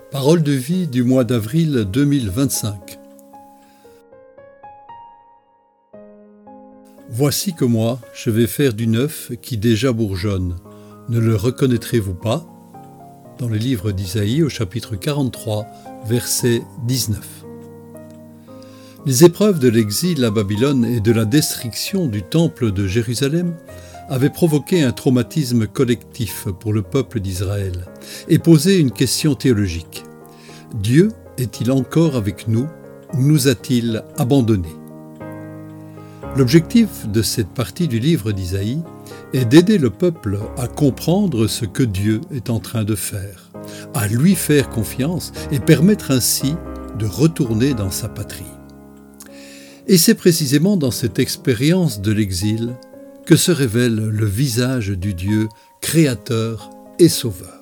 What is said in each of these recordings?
Parole de vie du mois d'avril 2025. Voici que moi, je vais faire du neuf qui déjà bourgeonne. Ne le reconnaîtrez-vous pas ? Dans le livre d'Isaïe au chapitre 43, verset 19. Les épreuves de l'exil à Babylone et de la destruction du temple de Jérusalem avaient provoqué un traumatisme collectif pour le peuple d'Israël et posé une question théologique. Dieu est-il encore avec nous ou nous a-t-il abandonnés ? L'objectif de cette partie du livre d'Isaïe est d'aider le peuple à comprendre ce que Dieu est en train de faire, à lui faire confiance et permettre ainsi de retourner dans sa patrie. Et c'est précisément dans cette expérience de l'exil que se révèle le visage du Dieu créateur et sauveur.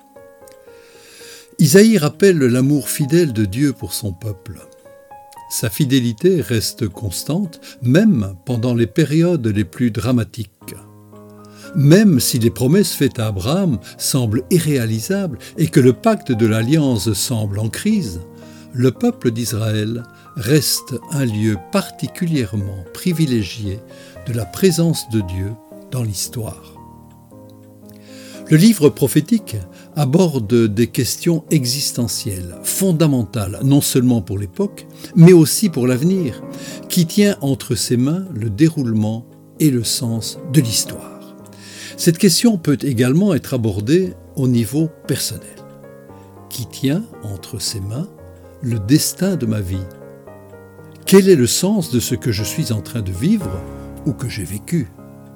Isaïe rappelle l'amour fidèle de Dieu pour son peuple. Sa fidélité reste constante, même pendant les périodes les plus dramatiques. Même si les promesses faites à Abraham semblent irréalisables et que le pacte de l'Alliance semble en crise, le peuple d'Israël reste un lieu particulièrement privilégié de la présence de Dieu dans l'histoire. Le livre prophétique aborde des questions existentielles, fondamentales, non seulement pour l'époque, mais aussi pour l'avenir, qui tient entre ses mains le déroulement et le sens de l'histoire. Cette question peut également être abordée au niveau personnel. Qui tient entre ses mains le destin de ma vie ? Quel est le sens de ce que je suis en train de vivre ou que j'ai vécu ?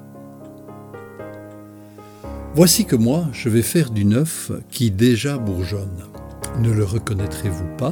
Voici que moi, je vais faire du neuf qui déjà bourgeonne. Ne le reconnaîtrez-vous pas ?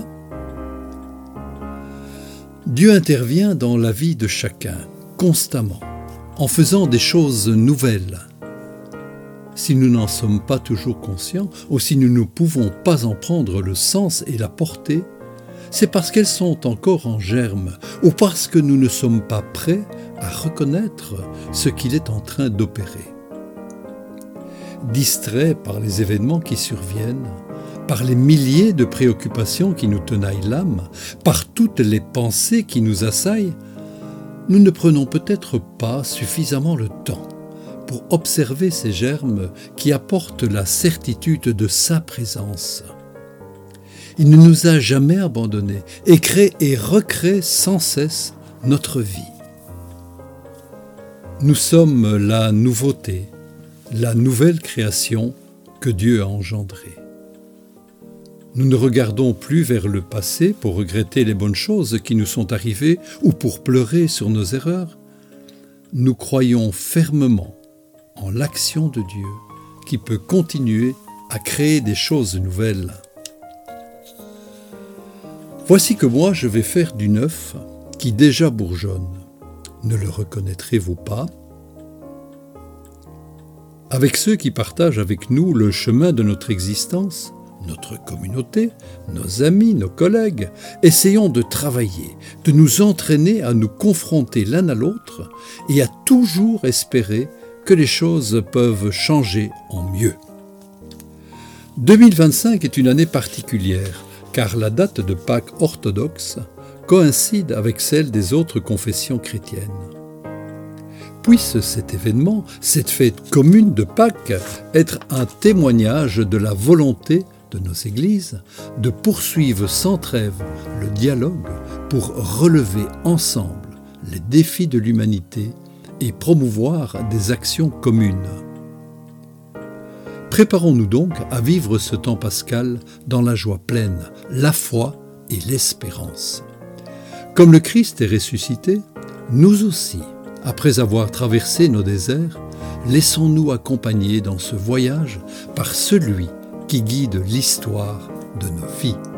Dieu intervient dans la vie de chacun, constamment, en faisant des choses nouvelles. Si nous n'en sommes pas toujours conscients, ou si nous ne pouvons pas en prendre le sens et la portée, c'est parce qu'elles sont encore en germe, ou parce que nous ne sommes pas prêts à reconnaître ce qu'il est en train d'opérer. Distraits par les événements qui surviennent, par les milliers de préoccupations qui nous tenaillent l'âme, par toutes les pensées qui nous assaillent, nous ne prenons peut-être pas suffisamment le temps pour observer ces germes qui apportent la certitude de sa présence. Il ne nous a jamais abandonnés et crée et recrée sans cesse notre vie. Nous sommes la nouveauté, la nouvelle création que Dieu a engendrée. Nous ne regardons plus vers le passé pour regretter les bonnes choses qui nous sont arrivées ou pour pleurer sur nos erreurs. Nous croyons fermement en l'action de Dieu qui peut continuer à créer des choses nouvelles. Voici que moi je vais faire du neuf qui déjà bourgeonne. Ne le reconnaîtrez-vous pas ? Avec ceux qui partagent avec nous le chemin de notre existence, notre communauté, nos amis, nos collègues, essayons de travailler, de nous entraîner à nous confronter l'un à l'autre et à toujours espérer que les choses peuvent changer en mieux. 2025 est une année particulière, car la date de Pâques orthodoxe coïncide avec celle des autres confessions chrétiennes. Puisse cet événement, cette fête commune de Pâques, être un témoignage de la volonté de nos églises de poursuivre sans trêve le dialogue pour relever ensemble les défis de l'humanité et promouvoir des actions communes. Préparons-nous donc à vivre ce temps pascal dans la joie pleine, la foi et l'espérance. Comme le Christ est ressuscité, nous aussi, après avoir traversé nos déserts, laissons-nous accompagner dans ce voyage par celui qui guide l'histoire de nos vies.